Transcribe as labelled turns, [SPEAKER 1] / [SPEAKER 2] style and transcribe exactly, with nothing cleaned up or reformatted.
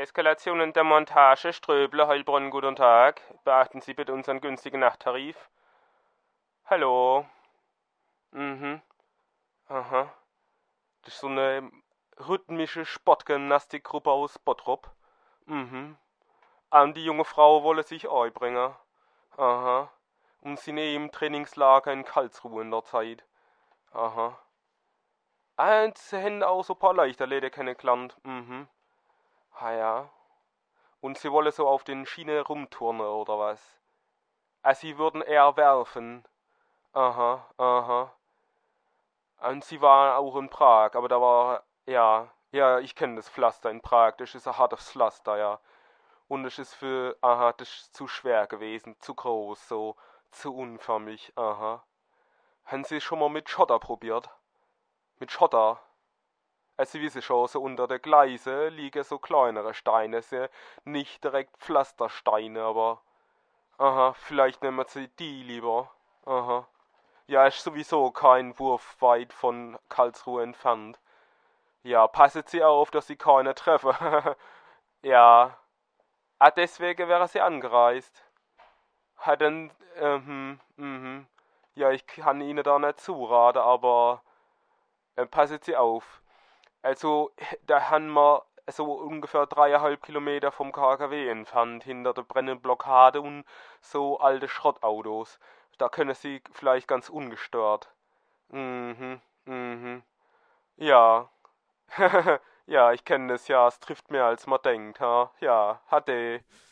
[SPEAKER 1] Eskalation und Demontage, Ströble, Heilbronn, guten Tag. Beachten Sie bitte unseren günstigen Nachttarif. Hallo. Mhm. Aha. Das ist so eine rhythmische Sportgymnastikgruppe aus Bottrop. Mhm. Und die junge Frau wolle sich einbringen. Aha. Und sie sind im Trainingslager in Karlsruhe in der Zeit. Aha. Und sie haben auch so ein paar Leichtathleten kennengelernt. Mhm. Ah ja. Und sie wolle so auf den Schiene rumturnen oder was? Ah, sie würden eher werfen. Aha, aha. Und sie waren auch in Prag, aber da war, ja, ja, ich kenne das Pflaster in Prag, das ist ein hartes Pflaster, ja. Und das ist für, aha, das ist zu schwer gewesen, zu groß, so, zu unförmig, aha. Haben Sie schon mal mit Schotter probiert? Mit Schotter? Also Sie wissen schon, so unter der Gleise liegen so kleinere Steine, so nicht direkt Pflastersteine, aber, aha, vielleicht nehmen Sie die lieber, aha. Ja, ist sowieso kein Wurf weit von Karlsruhe entfernt. Ja, passen Sie auf, dass Sie keine treffen. Ja. Ah, deswegen wäre sie angereist. Hat dann, ähm, mhm. Ja, ich kann Ihnen da nicht zuraten, aber äh, passen Sie auf. Also, da haben wir so ungefähr dreieinhalb Kilometer vom K K W entfernt, hinter der brennenden Blockade und so alte Schrottautos. Da können Sie vielleicht ganz ungestört. Mhm, mhm. Ja. Ja, ich kenne das ja, es trifft mehr als man denkt, ha? Ja, hatte.